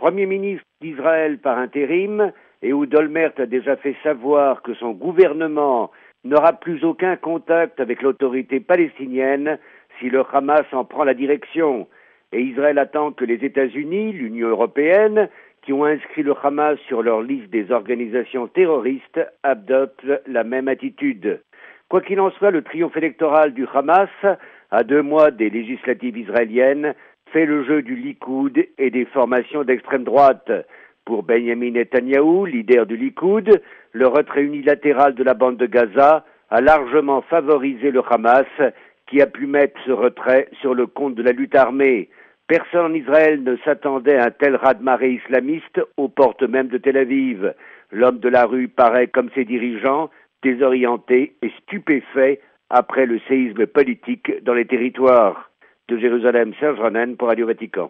Premier ministre d'Israël par intérim, Ehud Olmert a déjà fait savoir que son gouvernement n'aura plus aucun contact avec l'autorité palestinienne si le Hamas en prend la direction. Et Israël attend que les États-Unis, l'Union européenne, qui ont inscrit le Hamas sur leur liste des organisations terroristes, adoptent la même attitude. Quoi qu'il en soit, le triomphe électoral du Hamas, à 2 mois des législatives israéliennes, fait le jeu du Likoud et des formations d'extrême droite. Pour Benjamin Netanyahou, leader du Likoud, le retrait unilatéral de la bande de Gaza a largement favorisé le Hamas, qui a pu mettre ce retrait sur le compte de la lutte armée. Personne en Israël ne s'attendait à un tel raz-de-marée islamiste aux portes même de Tel Aviv. L'homme de la rue paraît, comme ses dirigeants, désorienté et stupéfait après le séisme politique dans les territoires. De Jérusalem, Serge Ronen pour Radio Vatican.